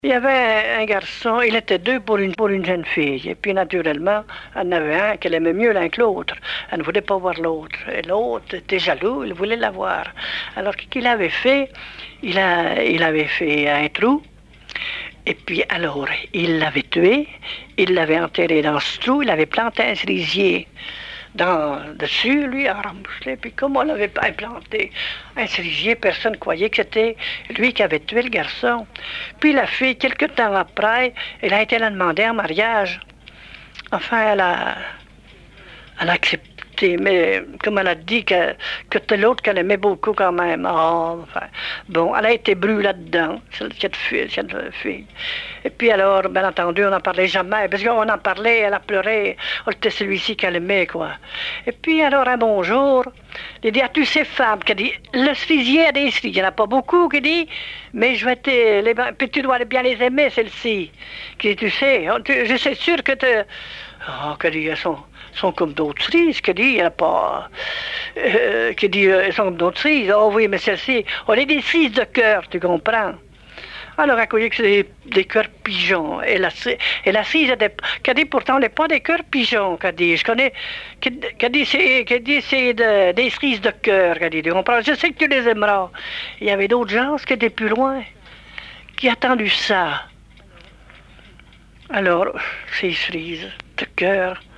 Il y avait un garçon, il était deux pour une jeune fille. Et puis naturellement, il y en avait un qu'elle aimait mieux l'un que l'autre. Elle ne voulait pas voir l'autre. Et l'autre était jaloux, il voulait la voir. Alors qu'il avait fait, il avait fait un trou. Et puis alors, il l'avait tué, il l'avait enterré dans ce trou, il avait planté un cerisier dessus, lui, à Rambouillet. Puis comme on l'avait pas implanté un cerisier, personne ne croyait que c'était lui qui avait tué le garçon. Puis la fille, quelque temps après, elle a été la demander en mariage. Enfin, elle a accepté, mais comme elle a dit que c'était l'autre qu'elle aimait beaucoup quand même. Oh, enfin, bon, elle a été brûlée là-dedans, cette fille. Et puis alors, bien entendu, on n'en parlait jamais, parce qu'on en parlait, elle a pleuré. Oh, c'était celui-ci qu'elle aimait, quoi. Et puis alors, un bon jour, il dit à toutes ces femmes, qui dit, le cerisier a des cerises, il n'y en a pas beaucoup, qui dit, mais puis tu dois bien les aimer, celles-ci. Qui dit, tu sais, je suis sûr que tu... Oh, que dit, elles sont comme d'autres cerises, que dit, il n'y a pas... que dit, elles sont comme d'autres cerises. Oh oui, mais celle-ci, on est des cerises de cœur, tu comprends? Alors, elle croyait que c'était des cœurs pigeons. Et la cerise, qu'elle dit, pourtant, on n'est pas des cœurs pigeons, qu'elle dit. Je connais, qu'elle dit, c'est des cerises de cœur, qu'elle dit. Tu comprends? Je sais que tu les aimeras. Il y avait d'autres gens qui étaient plus loin, qui attendu ça. Alors, ces cerises de cœur,